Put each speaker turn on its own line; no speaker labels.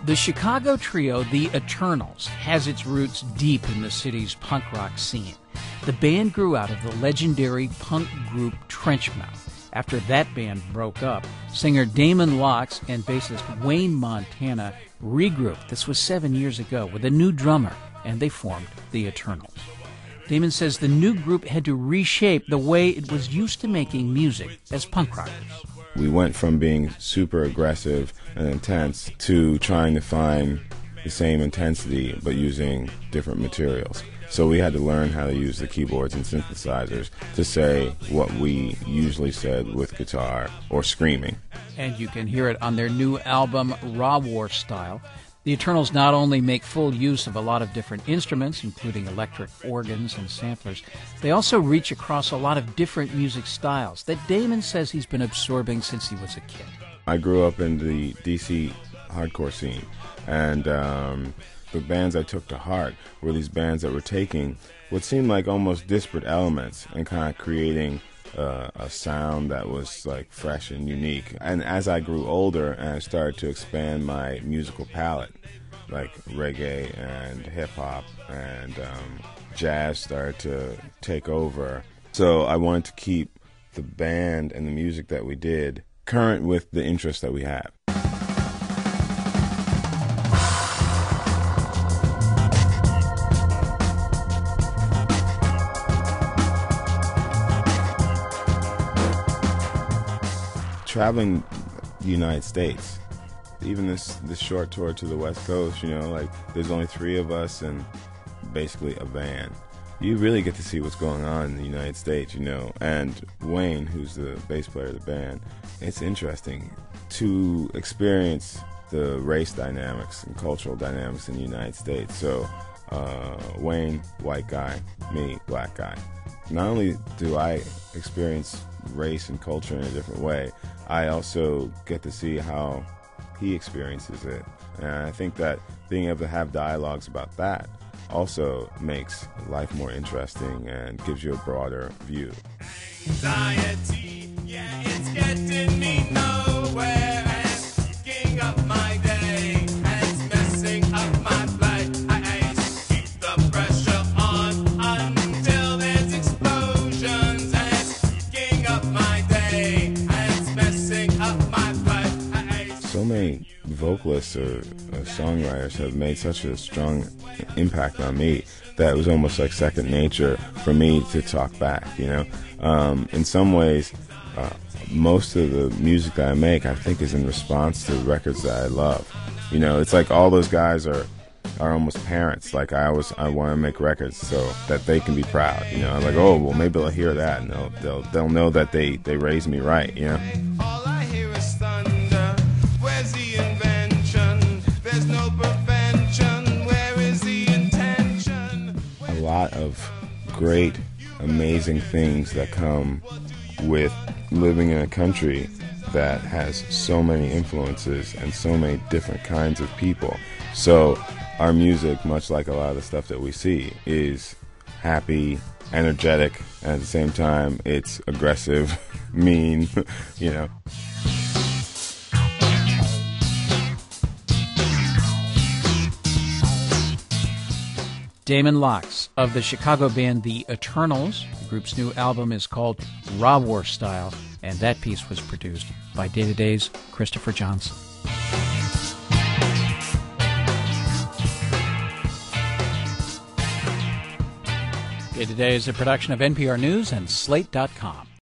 The Chicago trio, The Eternals, has its roots deep in the city's punk rock scene. The band grew out of the legendary punk group Trenchmouth. After that band broke up, singer Damon Locks and bassist Wayne Montana regrouped. This was 7 years ago with a new drummer, and they formed The Eternals. Damon says the new group had to reshape the way it was used to making music as punk rockers.
We went from being super aggressive and intense to trying to find the same intensity but using different materials. So we had to learn how to use the keyboards and synthesizers to say what we usually said with guitar or screaming.
And you can hear it on their new album, Raw War Style. The Eternals not only make full use of a lot of different instruments, including electric organs and samplers, they also reach across a lot of different music styles that Damon says he's been absorbing since he was a kid.
I grew up in the DC hardcore scene, and the bands I took to heart were these bands that were taking what seemed like almost disparate elements and kind of creating a sound that was like fresh and unique. And as I grew older and I started to expand my musical palette, like reggae and hip-hop and jazz started to take over. So I wanted to keep the band and the music that we did current with the interests that we have. Traveling the United States, even this short tour to the West Coast, like there's only 3 of us and basically a van. You really get to see what's going on in the United States, and Wayne, who's the bass player of the band, it's interesting to experience the race dynamics and cultural dynamics in the United States. So Wayne, white guy, me, black guy. Not only do I experience race and culture in a different way, I also get to see how he experiences it. And I think that being able to have dialogues about that also makes life more interesting and gives you a broader view.
Anxiety, yeah, it's getting me nowhere, and it's fucking up my day, and it's messing up my flight. I keep the pressure on until there's explosions, and it's fucking up my day, and it's messing up my flight.
So many vocalists or songwriters have made such a strong impact on me that it was almost like second nature for me to talk back, In some ways, most of the music that I make, I think, is in response to records that I love. It's like all those guys are almost parents. Like I want to make records so that they can be proud. I'm like, oh, well, maybe they'll hear that and they'll know that they raised me right.
All I hear is thunder. Where's the invention? There's no prevention. Where is the intention?
A lot of great, amazing things that come with living in a country that has so many influences and so many different kinds of people. So our music, much like a lot of the stuff that we see, is happy, energetic, and at the same time it's aggressive, mean,
Damon Locks of the Chicago band The Eternals. The group's new album is called Raw War Style, and that piece was produced by Day to Day's Christopher Johnson. Day to Day is a production of NPR News and Slate.com.